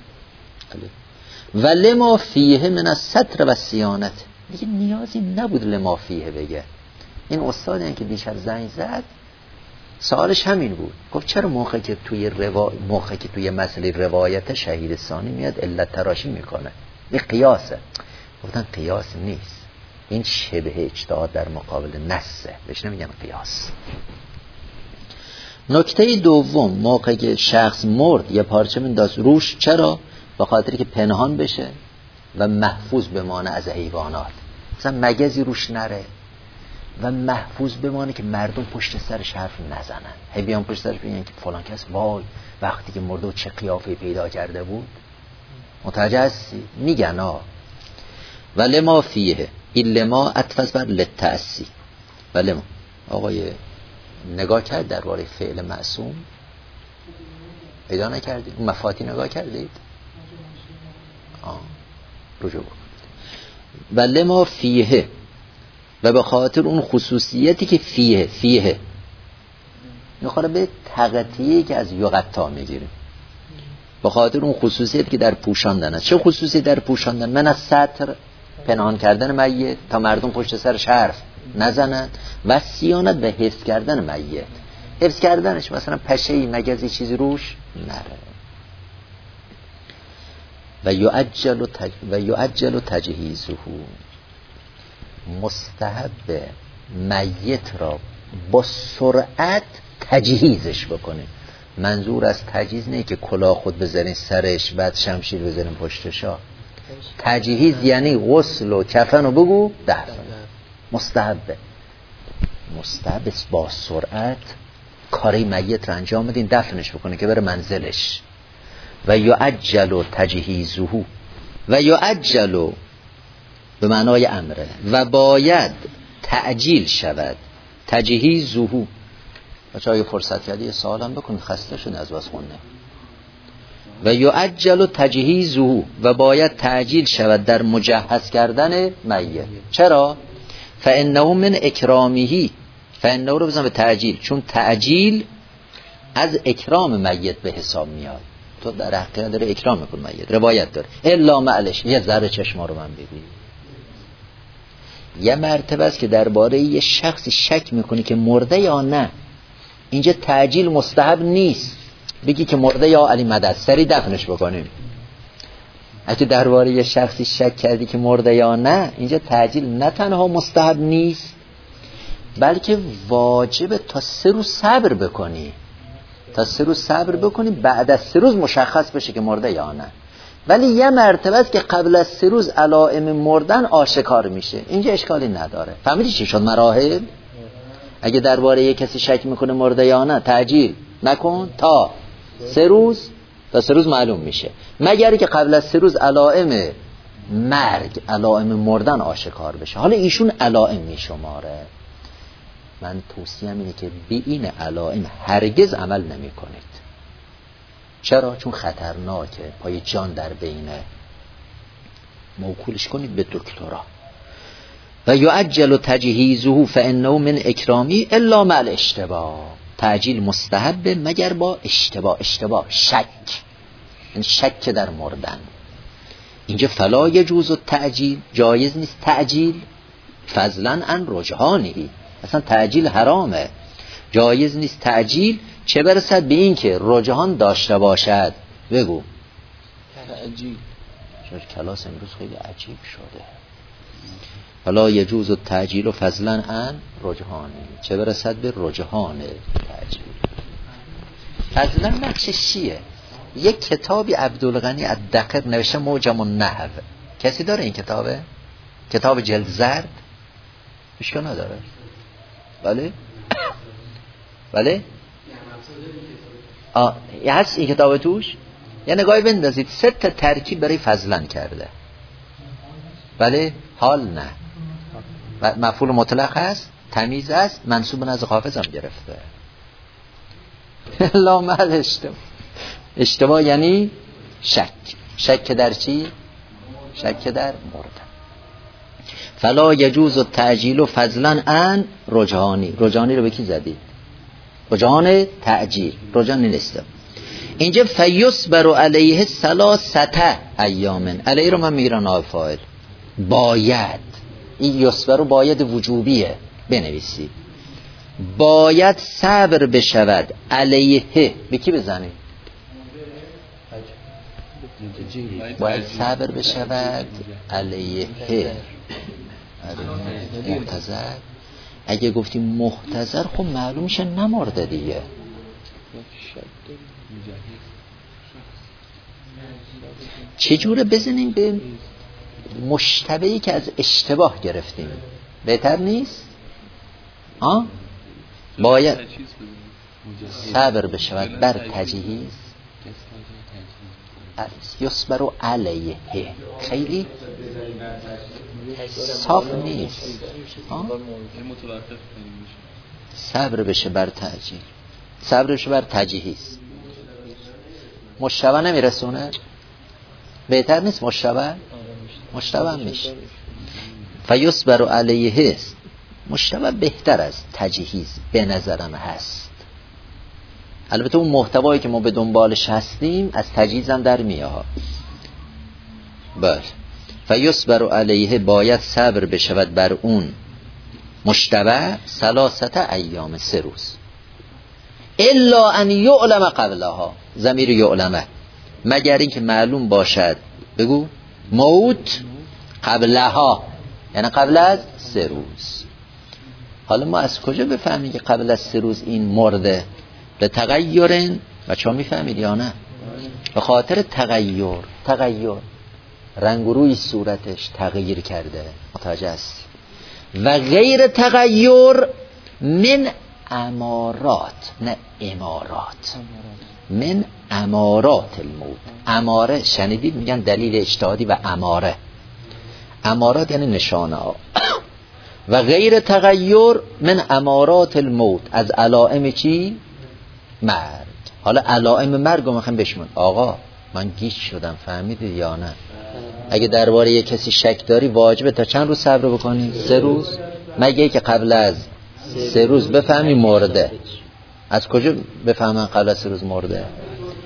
و لما فیه من الستر و صیانت، دیگه نیازی نبود لما فیه بگه. این استاد این که دیشب زنگ زد سوالش همین بود، گفت چرا موقعی که توی مسئله روایت شهید ثانی میاد علت تراشی میکنه؟ این قیاسه. گفتن قیاس نیست، این شبه اجتهاد در مقابل نصه، بهش نمیگن قیاس. نکته دوم، موقعی که شخص مرد یه پارچه بنداز روش، چرا؟ به خاطری که پنهان بشه و محفوظ بمانه از حیوانات، مثلا مگزی روش نره، و محفوظ بمانه که مردم پشت سرش حرف نزنن. هی بیان پشت سرش بگن که فلان کس وای وقتی که مرده چه قیافه پیدا کرده بود. متوجه هستی؟ میگن و لما فیه، این لما عطف بر للتأسی. و لما، آقای نگاه کرد درباره فعل معصوم؟ پیدا نکردید؟ اون مفاتی نگاه کردید؟ رجوع بکنید. و لما فیه، و به خاطر اون خصوصیتی که فیه میخوره به تغطیه‌ای که از یغطا میگیریم، به خاطر اون خصوصیتی که در پوشاندن است. چه خصوصی در پوشاندن؟ من از ستر، پنهان کردن میت تا مردم پشت سرش حرف نزنن، و صیانت به حفظ کردن میت، حفظ کردنش، مثلا پشه‌ای مگزی چیزی روش نره. و یعجل تجهیزه، مستحب میت را با سرعت تجهیزش بکنه. منظور از تجهیز نه که کلاه خود بذارین سرش بعد شمشیر بذارین پشتشا. تجهیز یعنی غسل و کفن و بگو دفن. مستحب با سرعت کاری میت را انجام بدین، دفنش بکنه که بره منزلش. و یعجل تجهیزه، و یعجل به معنای امره، و باید تعجیل شود تجهیزه. بچه های فرصت کردی یه سوال هم بکنید، خسته شده از باز خونده. و یعجل تجهیزه، و باید تعجیل شود در مجهز کردن میت. چرا؟ فانه من اکرامه، فانه رو بزن به تعجیل، چون تعجیل از اکرام میت به حساب میاد. تو در حقیقت داره اکرام میکنه. میت روایت داره الا معلش یه ذره چشما رو من ببین. یه مرتبه است که درباره یه شخصی شک میکنی که مرده یا نه، اینجا تعجیل مستحب نیست بگی که مرده یا علی مدد سری دفنش بکنیم. اگه درباره یه شخصی شک کردی که مرده یا نه، اینجا تعجیل نه تنها مستحب نیست بلکه واجب تا 3 روز صبر بکنی. تا 3 روز صبر بکنی بعد از 3 روز مشخص بشه که مرده یا نه. ولی یه مرتبه است که قبل از 3 روز علائم مردن آشکار میشه، اینجا اشکالی نداره. فهمیدی چی شد مراحل؟ اگه درباره یه کسی شک میکنه مرده یا نه، تعجیل نکن تا 3 روز، تا 3 روز معلوم میشه، مگر که قبل از 3 روز علائم مرگ، علائم مردن آشکار بشه. حالا ایشون علائم میشماره. من توصیه‌ام اینه که به این علائم هرگز عمل نمی کنید. چرا؟ چون خطرناکه، پای جان در بینه. موکولش کنید به دکترا. و یعجل تجهیزه فانه من اکرامی الا مع الاشتباه. تعجیل مستحب مگر با اشتباه شک، این شک در مردن. اینجا فلا یجوز التعجیل، جایز نیست تعجیل، فضلا عن رجحانی، اصلا تعجیل حرامه، جایز نیست تعجیل، چه برسد به این که رجحان داشته باشد. بگو تعجیل. کلاس امروز خیلی عجیب شده. فلا یجوز التعجیل و فضلا عن رجحانی، چه برسد به رجحان تعجیل. فضلا نقشش چیه؟ یک کتابی عبدالغنی الدقیق نوشته موجم النحو. کسی داره این کتابه؟ کتاب جلد زرد؟ اشکال نداره. بله هست این کتاب توش. یه نگاهی بندازید، 3 ترکیب برای فضلا کرده. بله حال نه، مفعول مطلق هست، تمیز است، منصوب از حافظ هم گرفته. لا مال اشتباه یعنی شک در چی؟ شک در مردن. فلا یجوز التعجیل فضلا عن رجحانی. رجحانی رو به کی زدی؟ رجحان تعجیل، رجحان نیست. اینجا فیصبر علیه 3 ایام. علیه رو من میگیرم نائب فاعل. باید، این یصبر باید وجوبیه، بنویسی باید صبر بشود علیه. به کی بزنی؟ باید صبر بشود علیه محتضر. اگه گفتیم محتضر خب معلوم میشه نمرده دیگه. چجوره بزنیم به مشتبهی که از اشتباه گرفتیم؟ بهتر نیست؟ باید صبر بشود بر تجهیز. یصبر علیه خیلی صاف نیست. صبر بشه بر تجهیز، صبر بشه بر تجهیز. مشتبه نمیرسونه؟ بهتر نیست مشتبه هم میشه. فیصبر علیه است. مشتبه بهتر از تجهیز به نظرم هست. البته اون محتوایی که ما به دنبالش هستیم از تجهیز هم در میاد. بله. فیصبر علیه باید صبر بشود بر اون مشتبه 3 ایام 3 روز. الا ان یعلم قبلها، ضمیر یعلمه، مگر این که معلوم باشد. بگو موت قبلها، یعنی قبل از 3 روز. حالا ما از کجا بفهمیم که قبل از 3 روز این مرده؟ به تغییرن، بچه ها میفهمید یا نه؟ به خاطر تغییر رنگ و روی صورتش تغییر کرده، متوجه است؟ و غیر تغییر من امارات، نه امارات، من امارات الموت. اماره شنیدید میگن دلیل اجتهادی و امارات یعنی نشانه ها. و غیر تغییر من امارات الموت، از علائم چی؟ مرگ. حالا علائم مرگ رو میخوایم بشمون. آقا من گیج شدم، فهمیدید یا نه؟ اگه درباره یک کسی شک داری واجبه تا چند روز صبر بکنی؟ 3 روز. مگه که قبل از 3 روز بفهمی مرده. از کجا بفهمن قبل از 3 روز مرده؟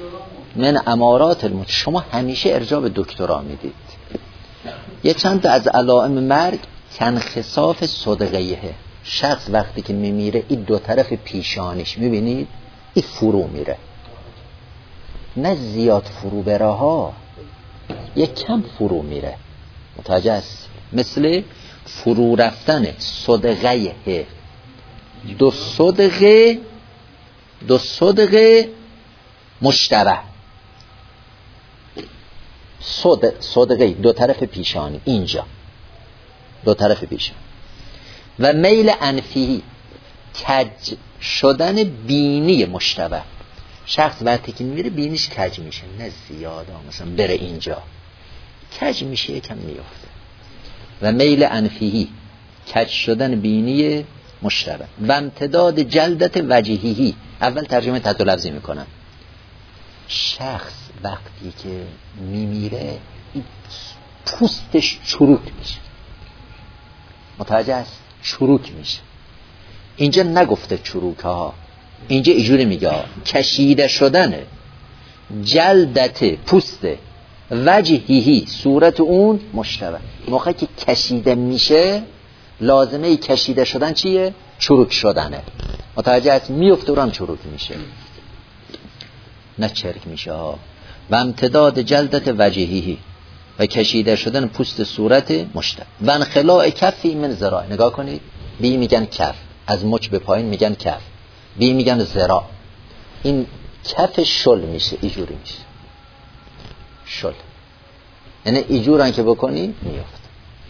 من امارات الموت. شما همیشه ارجاع به دکترا میدید. یه چند تا از علائم مرگ تنخساف صدقیه. شخص وقتی که میمیره این دو طرف پیشانیش میبینید این فرو میره، نه زیاد فرو بره ها، یک کم فرو میره. متوجه است؟ مثل فرو رفتن صدقیه. دو صدقه مشتبه. صدقه دو طرف پیشانی، اینجا دو طرف پیشانی. و میل انفی، کج شدن بینی مشتبه. شخص وقتی که میره بینیش کج میشه، نه زیاده، مثلا بره اینجا کج میشه، یکم میفته. و میل انفی، کج شدن بینی مشتبه. و امتداد جلدت وجهی. اول ترجمه تحت لفظی میکنم. شخص وقتی که میمیره پوستش چروک میشه. متوجه است؟ چروک میشه. اینجا نگفته چروک ها، اینجا اینجوری میگه کشیده شدن جلدت پوست وجهی، صورت اون مشتبه. موقعی که کشیده میشه لازمه کشیده شدن چیه؟ چروک شدنه. متوجه است؟ میفته اونم چروک میشه، نه چرک میشه ها. و امتداد جلدت وجهی و کشیده شدن پوست صورت مشتبه. و انخلاء کفی من ذراع. نگاه کنید، بی میگن کف، از مچ به پایین میگن کف، بی میگن ذراع. این کف شل میشه، اینجوری میشه شل، یعنی اینجورن که بکنی میفته.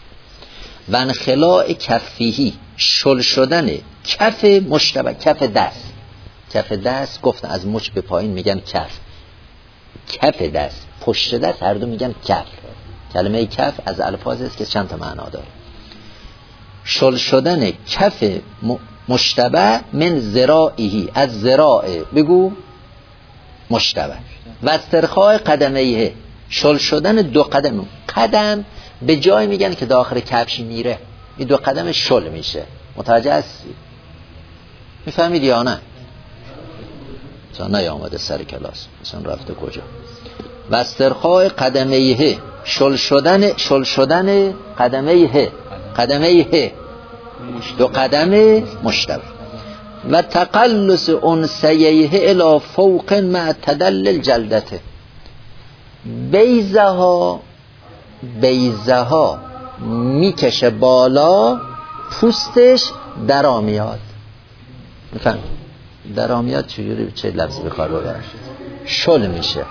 و انخلاء کفیهی، شل شدن کف مشتبه، کف دست. کف دست گفتن از مچ به پایین میگن کف، کف دست، پشت دست، هر دو میگن کف. کلمه کف از الفاظ است که چند تا معنا داره. شل شدن کف مشتبه من ذراعی، از ذراع بگو مشتبه. و استرخاء قدمیه، شل شدن دو قدم. قدم به جای میگن که داخل کفش میره، این دو قدم شل میشه. متوجه هستی؟ میفهمید یا نه؟ چون نیامده سر کلاس، مثلا رفته کجا. و استرخاء قدمیه، شل شدن قدمیه دو قدم مشتبه. و تقلص انسیه الی فوق مع تدلل جلدته. بیزه ها میکشه بالا، پوستش درامیاد. میفهم؟ درامیاد چجوری، چه لفظی بخوار ببرم؟ شل میشه.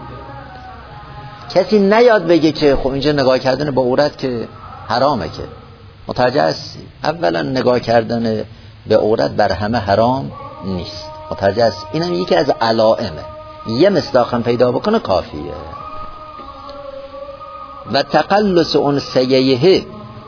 کسی نیاد بگه که خب اینجا نگاه کردن با عورت که حرامه. که متوجه هستی؟ اولا نگاه کردن به عورت بر همه حرام نیست. متوجه هستی؟ اینم یکی از علائمه، یه مصداقم پیدا بکنه کافیه. و تقلص انسیه،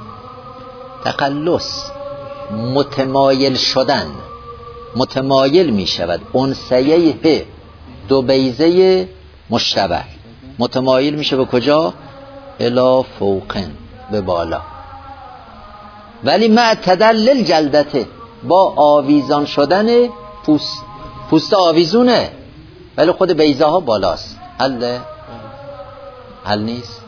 تقلص متمایل شدن، متمایل می شود. انسیه دو بیضه مشتبه متمایل میشه به کجا؟ الی فوقن، به بالا. ولی مع تدلل جلدته، با آویزان شدن پوست. پوست آویزونه ولی خود بیضه ها بالاست. حل نیست؟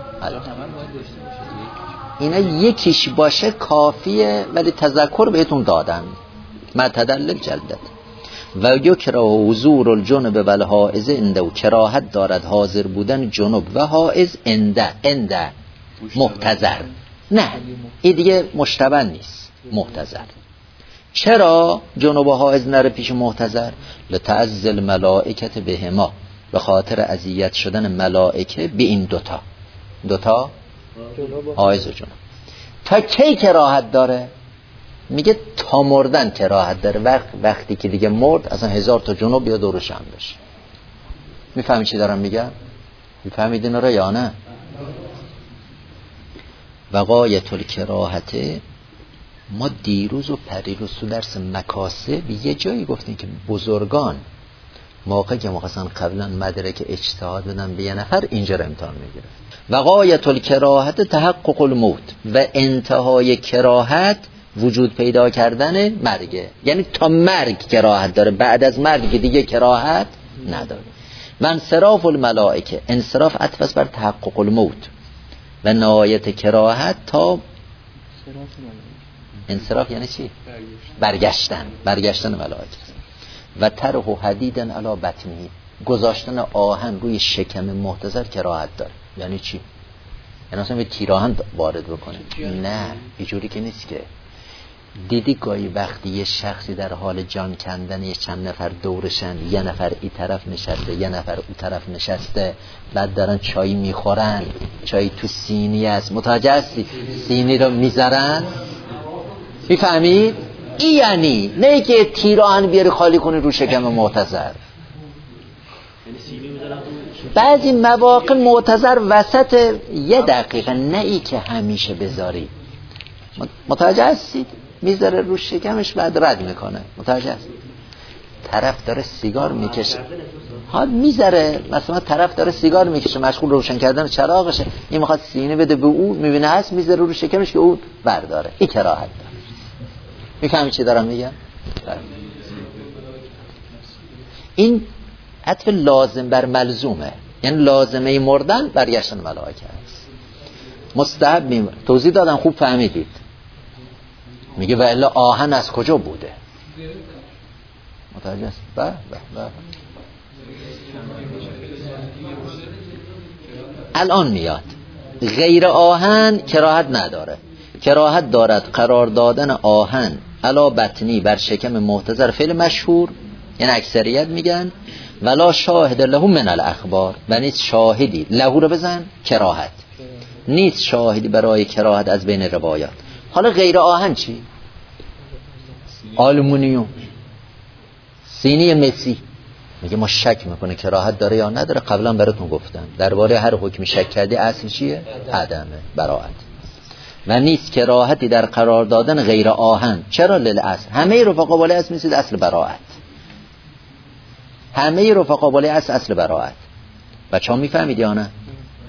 اینا یکیش باشه کافیه، ولی تذکر بهتون دادم. مع تدلل جلدته. و یکره حضور الجنب و الحائض عنده. و کراهت دارد حاضر بودن جنب و حائض عنده محتضر. نه این دیگه مشتبه نیست، محتضر. چرا جنب و حائض نره پیش محتضر؟ لتعزل الملائکت بهما، به خاطر اذیت شدن ملائکه به این دوتا حائض و جنب. تا کی کراهت داره؟ میگه تا مردن کراهت داره. وقتی که دیگه مرد اصلا 1000 تا جنوب بیا دورش هم بشه. میفهمی چی دارم میگم؟ میفهمید اینا رو یا نه؟ و غایت الکراهت، ما دیروز و پریروز تو درس مکاسب یه جایی گفتیم که بزرگان موقعی که مخواستن قبلا مدرک اجتهاد بدن به یه نفر، اینجا رو امتحان میگیره. و غایت الکراهت تحقق الموت، و انتهای کراهت وجود پیدا کردن مرگه. یعنی تا مرگ کراهت داره، بعد از مرگ دیگه کراهت نداره. و انصراف الملائکه، انصراف عطف است بر تحقق الموت و نهایت کراهت تا انصراف یعنی چی؟ برگشتن ملائکه و طرح حدیدن علی بطنه، گذاشتن آهن روی شکم محتضر کراهت داره. یعنی چی؟ یعنی اصلا به تیر آهن وارد بکنه؟ نه اینجوری که نیست که. دیدی گاهی وقتی یه شخصی در حال جان کندن، یه چند نفر دورشن، یه نفر این طرف نشسته یه نفر اون طرف نشسته، بعد دارن چای میخورن، چای تو سینی است، متوجه هستی؟ سینی رو میذارن، میفهمید؟ این یعنی نه که تیر آهن بیاری خالی کنی رو شکم محتضر. بعضی مواقع معتذر وسط یه دقیقه، نه ای که همیشه بذاری. متوجه هستید؟ میذاره رو شکمش بعد رد میکنه. متوجه هستید؟ طرف داره سیگار میکشه، ها میذاره، مثلا طرف داره سیگار میکشه مشغول روشن کردن چراغشه، این میخواد سینه بده به او، میبینه هست، میذاره رو شکمش که او برداره. این کراهت داره. میفهمی چی دارم میگم؟ این عطف لازم بر ملزومه، یعنی لازمه مردن برگشتن ملائکه است. مستحب میمونه. توضیح دادم، خوب فهمیدید؟ میگه و الا آهن از کجا بوده؟ متوجه است؟ بله. الان میاد غیر آهن کراهت نداره. کراهت دارد قرار دادن آهن علا بطنی بر شکم محتضر، فعل مشهور، یعنی اکثریت میگن ولا شاهد له من الاخبار، و نیست شاهدی، له رو بزن کراهت، نیست شاهدی برای کراهت از بین روایات. حالا غیر آهن چی؟ آلومینیوم، سینی مسی. میگه ما شک میکنه کراهت داره یا نداره. قبلا براتون گفتم درباره هر حکمی شک کردی اصل چیه؟ عدمه، براءت. و نیست کراهتی در قرار دادن غیر آهن. چرا؟ للاصل. همه رفقا بالای اصل میسید اصل براءت، همه رفقا بالای اصل براءت. بچه ها میفهمید یا نه؟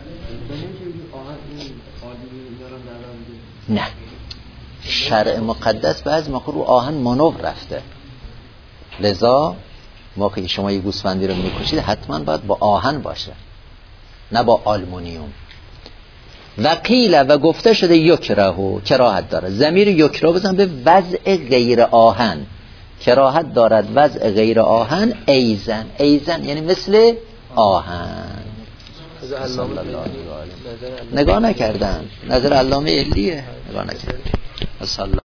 نه، شرع مقدس بعضی موقع رو آهن منو رفته، لذا موقعی شما یه گوسفندی رو میکشید حتما باید با آهن باشه، نه با آلومینیوم. و قیل، و گفته شده یکرهو، کراهت داره. ضمیر یکره بزن به وضع غیر آهن، کراهت دارد وضع غیر آهن ایزن. ایزن یعنی مثل آهن. نگاه نکردن، نظر علامه علیه، نگاه نکردن.